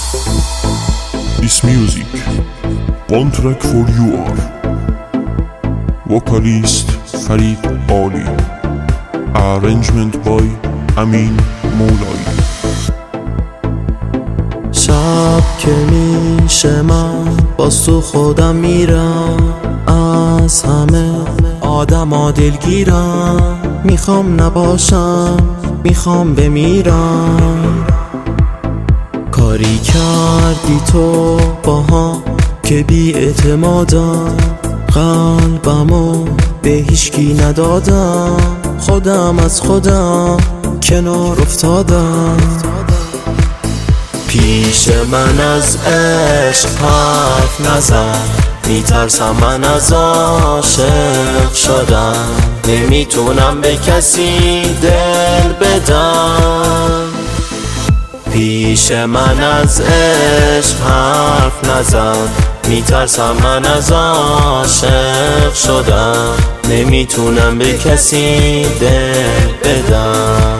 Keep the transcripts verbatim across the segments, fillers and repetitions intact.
This music, one track for you are vocalist Farid Ali, arrangement by Amin Moulay. شب که میشه من باز تو خودم میرم، از همه آدم ها دلگیرم، میخوام نباشم میخوام بمیرم. کاری کردی تو باها که بی اعتمادم، قلبمو به هیچکی ندادم، خودم از خودم کنار افتادم. پیش من از عشق حرف نزن، میترسم من از عاشق شدم، نمیتونم به کسی دل بدم. پیش من از عشق حرف نزن، میترسم من از عاشق شدم، نمیتونم به کسی دل بدم.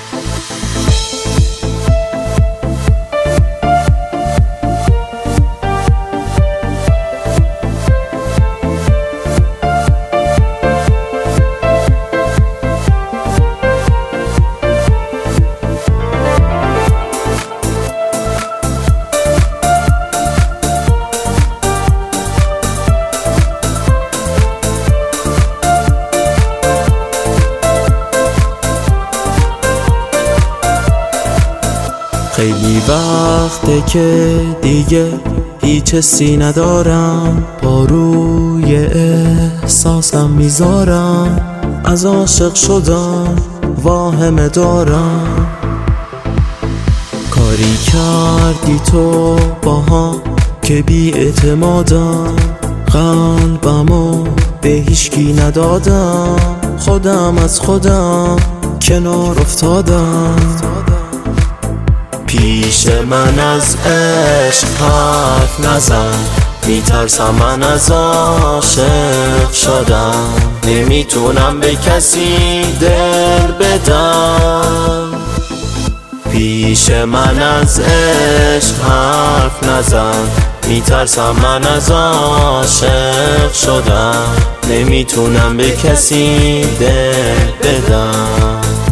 خیلی وقته که دیگه هیچ حسی ندارم، با روی احساسم میذارم، از عاشق شدم واهمه دارم. کاری کردی تو باها که بی اعتمادم، قلبمو به هیچکی ندادم، خودم از خودم کنار افتادم. پیش من از عشق حرف نزن، میترسم من از عاشق شدم، نمیتونم به کسی دل بدم. پیش من از عشق حرف نزن، میترسم من از عاشق شدم، نمیتونم به کسی دل بدم.